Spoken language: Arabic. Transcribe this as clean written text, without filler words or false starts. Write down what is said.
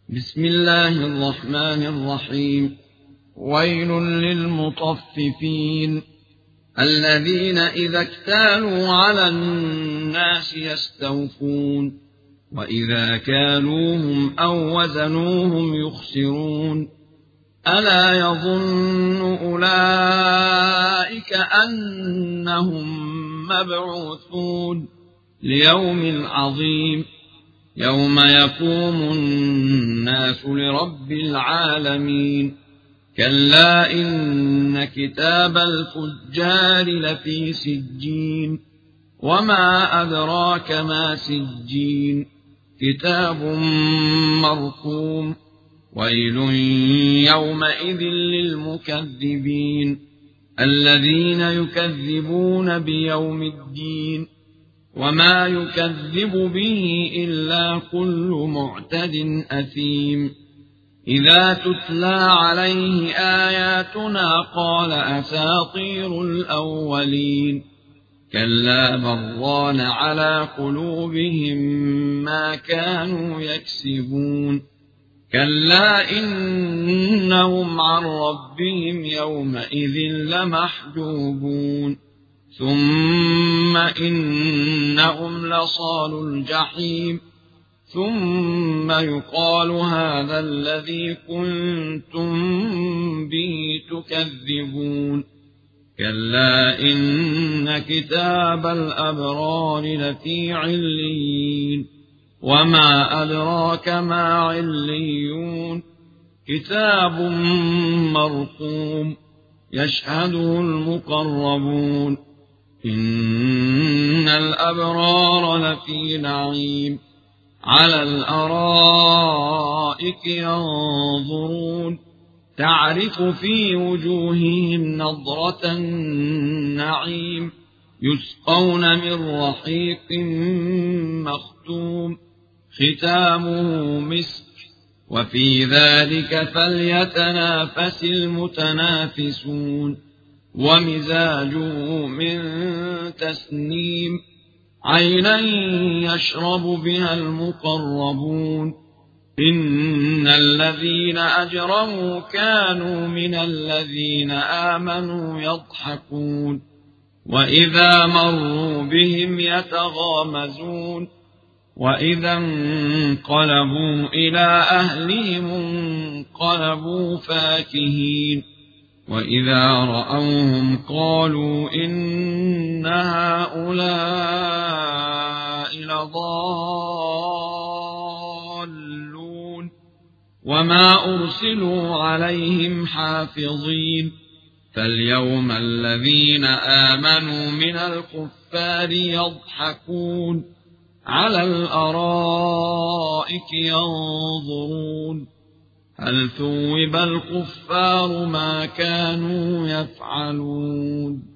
بسم الله الرحمن الرحيم. ويل للمطففين الذين إذا اكتالوا على الناس يستوفون وإذا كالوهم أو وزنوهم يخسرون. ألا يظن أولئك أنهم مبعوثون ليوم عظيم يوم يقوم الناس لرب العالمين. كلا إن كتاب الفجار لفي سجين وما أدراك ما سجين كتاب مرقوم. ويل يومئذ للمكذبين الذين يكذبون بيوم الدين وما يكذب به إلا كل معتد أثيم. إذا تتلى عليه آياتنا قال أساطير الأولين. كلا بران على قلوبهم ما كانوا يكسبون. كلا إنهم عن ربهم يومئذ لمحجوبون. ثم إنهم لصالو الجحيم ثم يقال هذا الذي كنتم به تكذبون. كلا إن كتاب الأبرار لفي عليين وما أدراك ما عليون كتاب مرقوم يشهده المقربون. إن الأبرار لفي نعيم على الأرائك ينظرون تعرف في وجوههم نضرة النعيم يسقون من رحيق مختوم ختامه مسك وفي ذلك فليتنافس المتنافسون. ومزاجه من تسنيم عينا يشرب بها المقربون. إن الذين أجرموا كانوا من الذين آمنوا يضحكون وإذا مروا بهم يتغامزون. وإذا انقلبوا إلى أهلهم انقلبوا فاكهين. وإذا رأوهم قالوا إن هؤلاء لضالون وما أرسلوا عليهم حافظين. فاليوم الذين آمنوا من الكفار يضحكون على الأرائك ينظرون هل ثوب الكفار ما كانوا يفعلون.